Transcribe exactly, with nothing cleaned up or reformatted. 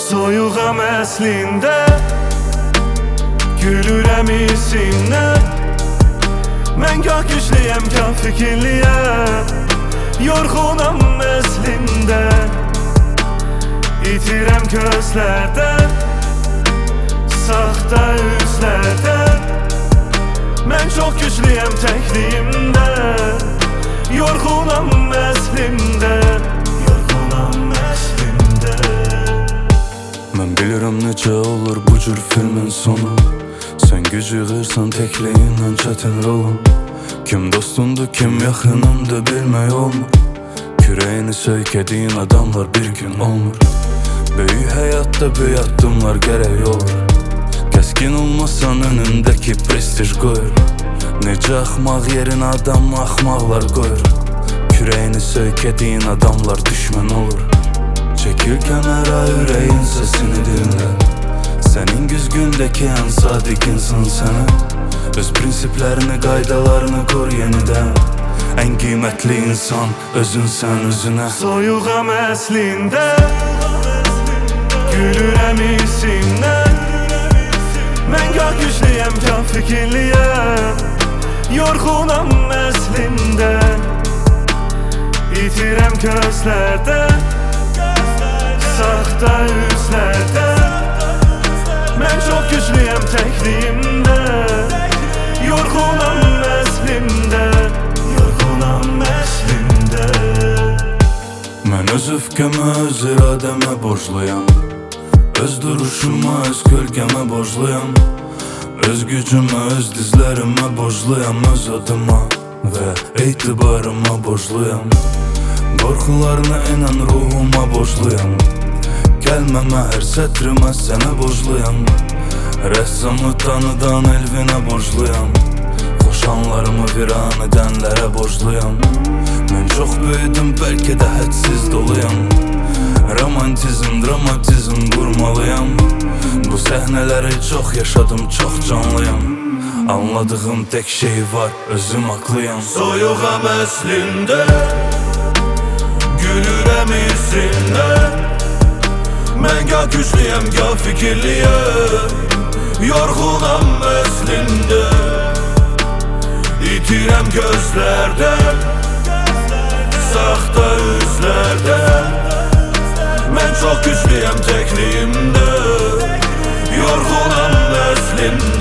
Soyuğam əslində, gülürəm isimdən. Mən gah güclüyəm, gah fikirliyəm, yorğunam əslində. İtirəm gözlərdən, saxta üzlərdən. Mən çox güclüyəm təkliyimdə, yorğunam əslində. Yorğunam əslində. Mən bilirəm necə olur bu cür filmin sonu. Sən güc yığırsan təkliyinlə çətin rolun. Kim dostundur, kim yaxınındır bilmək olmur. Kürəyini söykədiyin adamlar bir gün olmur. Böyük həyatda böyük addımlar gərək olur. Kəskin olmasan önündəki prestij qoyur. Necə axmaq yerinə adam axmaqlar qoyur. Kürəyini söykədiyin adamlar düşmən olur. Çəkil kənara, ürəyin səsini dinlə. Sənin güzgündəki ən sadiq insan sənə. Öz prinsiplərini, qaydalarını qor yenidən. Ən qiymətli insan özünsən özünə. Soyuğam əslində, gülürəm isimdən. Mən gah güclüyəm, gah fikirliyəm, yorğunam əslində. İtirəm gözlərdən, saxta üzlərdən. Mən çox güclüyəm təkliyimdə, yorğunam əslində. Yorğunam əslində. Mən öz öfkəmə, öz iradəmə borcluyam. Öz duruşuma, öz kölgəmə borcluyam. Öz gücümə, öz dizlərimə borcluyam. Öz adıma və etibarıma borcluyam. Qorxularına inan ruhuma borcluyam. Gəlməmə hər sətrimə sənə borcluyam. Rəssamı tanıdan elvinə borcluyam. Xoşanlarımı viran edənlərə borcluyam. Mən çox böyüdüm, bəlkə də hədsiz doluyam. Romantizm, dramatizm qurmalıyam. Bu səhnələri çox yaşadım, çox canlıyam. Anladığım tək şey var, özüm haqlıyam. Soyuğam əslində, gülürəm isimdən. Mən gah güclüyəm, gah fikirliyəm, yorğunam əslində. İtirəm gözlərdən, saxta üzlərdən. Mən çox güclüyəm təkliyimdə, yorğunam əslində.